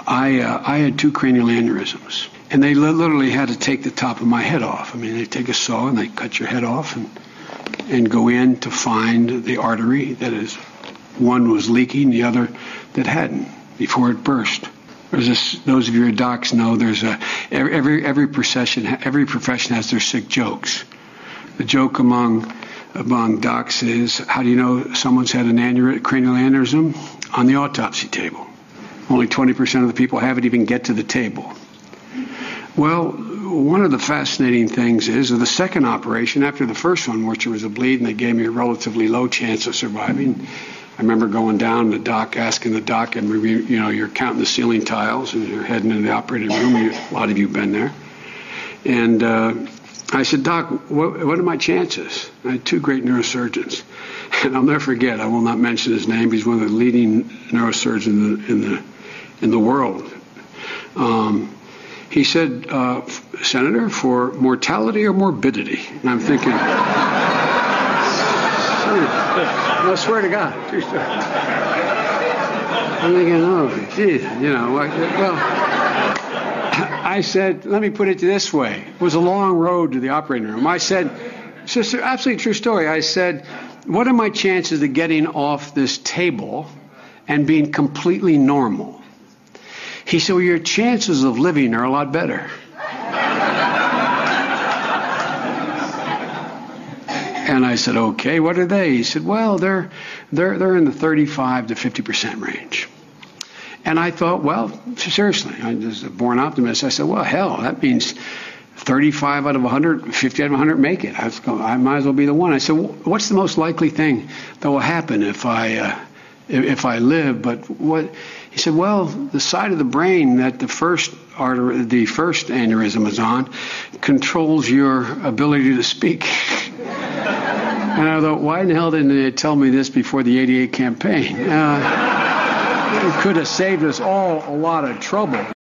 I had two cranial aneurysms, and they literally had to take the top of my head off. I mean, they take a saw and they cut your head off and go in to find the artery that is, one was leaking, the other that hadn't before it burst. There's this, those of you who are docs know there's every profession has their sick jokes. The joke among docs is, how do you know someone's had a cranial aneurysm? On the autopsy table. Only 20% of the people haven't even get to the table. Well, one of the fascinating things is the second operation, after the first one, which was a bleed, and they gave me a relatively low chance of surviving. I remember going down to the doc, asking the doc, and you're counting the ceiling tiles, and you're heading into the operating room. A lot of you have been there. And I said, Doc, what are my chances? I had two great neurosurgeons. And I'll never forget, I will not mention his name. He's one of the leading neurosurgeons in the world. He said, Senator, for mortality or morbidity? And I'm thinking, I swear to God. I'm thinking, oh, geez, well, I said, let me put it this way. It was a long road to the operating room. I said, sister, absolutely true story. I said, what are my chances of getting off this table and being completely normal? He said, well, your chances of living are a lot better. And I said, okay, what are they? He said, well, they're in the 35 to 50% range. And I thought, well, seriously, I'm just a born optimist. I said, well, hell, that means 35 out of 100, 50 out of 100 make it. I might as well be the one. I said, well, what's the most likely thing that will happen if I live? But what? He said, well, the side of the brain that the first aneurysm is on controls your ability to speak. And I thought, why in the hell didn't they tell me this before the '88 campaign? It could have saved us all a lot of trouble.